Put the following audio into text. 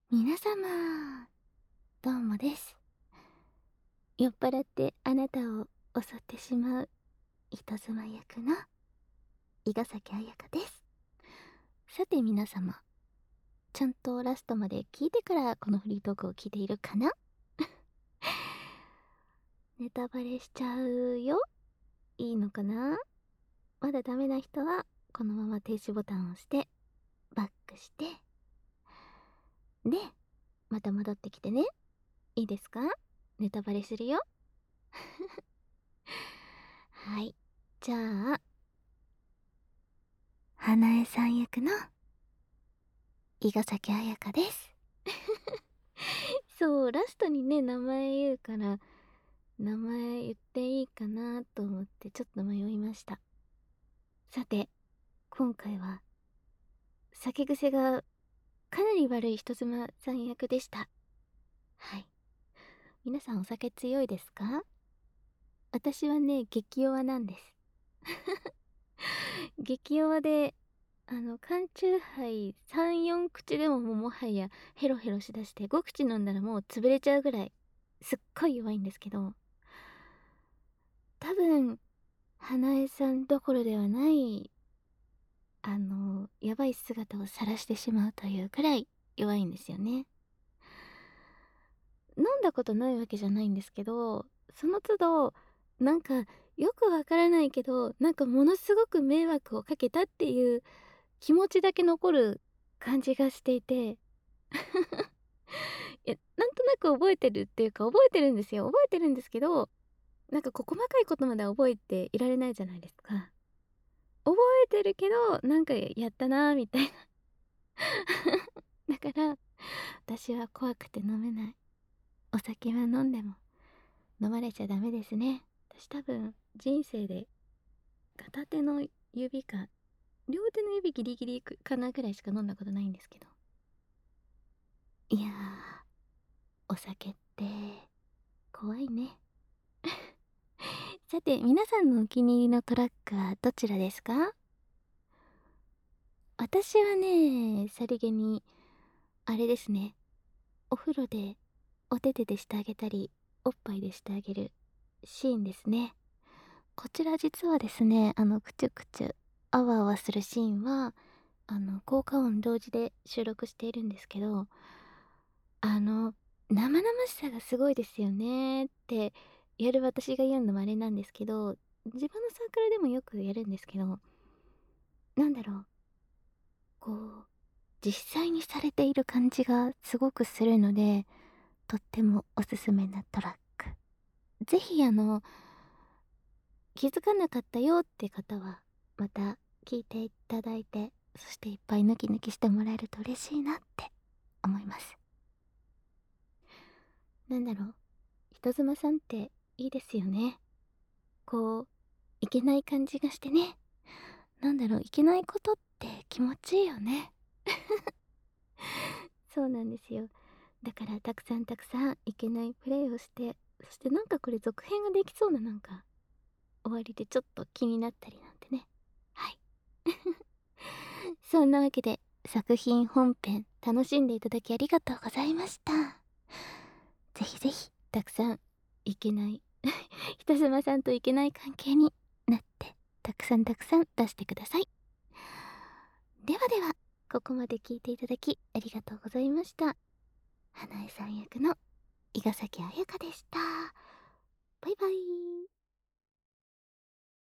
皆様、どうもです。酔っ払ってあなたを襲ってしまう人妻役の伊賀崎彩香です。さて皆様、ちゃんとラストまで聞いてからこのフリートークを聞いているかな？ネタバレしちゃうよ。いいのかな？まだダメな人はこのまま停止ボタンを押してバックして、で、また戻ってきてね。いいですか？ネタバレするよ。はい。じゃあ、花江さん役の伊賀崎彩香です。そう、ラストにね、名前言うから、名前言っていいかなと思ってちょっと迷いました。さて、今回は、酒癖がかなり悪い人妻さん役でした。はい。皆さんお酒強いですか？私はね、激弱なんです。激弱で、缶チューハイ3、4口でももはやヘロヘロしだして5口飲んだらもう潰れちゃうぐらい、すっごい弱いんですけど、多分、花江さんどころではない、やばい姿を晒してしまうというくらい弱いんですよね。飲んだことないわけじゃないんですけど、その都度、なんか、よくわからないけど、なんかものすごく迷惑をかけたっていう気持ちだけ残る感じがしていて、なんとなく覚えてるっていうか、覚えてるんですよ。覚えてるんですけど、なんか細かいことまでは覚えていられないじゃないですか。覚えてるけど、なんかやったなみたいな。だから、私は怖くて飲めない。お酒は飲んでも飲まれちゃダメですね。私多分人生で片手の指か両手の指ギリギリかなぐらいしか飲んだことないんですけど。いやー、お酒って怖いね。さて、皆さんのお気に入りのトラックはどちらですか？私はね、さりげに、あれですね。お風呂でお手手でしてあげたり、おっぱいでしてあげるシーンですね。こちら実はですね、クチュクチュ、あわあわするシーンは、効果音同時で収録しているんですけど、あの、生々しさがすごいですよねってやる私が言うのもあれなんですけど、自分のサークルでもよくやるんですけど、なんだろう、こう、実際にされている感じがすごくするので、とってもおすすめなトラック。ぜひ気づかなかったよって方は、また聞いていただいて、そしていっぱいヌキヌキしてもらえると嬉しいなって思います。なんだろう、人妻さんっていいですよね。こう、いけない感じがしてね。なんだろう、いけないことって気持ちいいよね。そうなんですよ。だからたくさんたくさんいけないプレイをして、そしてなんかこれ続編ができそうななんか、終わりでちょっと気になったりなんてね。はい。そんなわけで、作品本編楽しんでいただきありがとうございました。ぜひぜひ、たくさんいけない人妻さんといけない関係になって、たくさんたくさん出してください。ではでは、ここまで聞いていただきありがとうございました。花江さん役の伊賀崎彩香でした。バイバイ。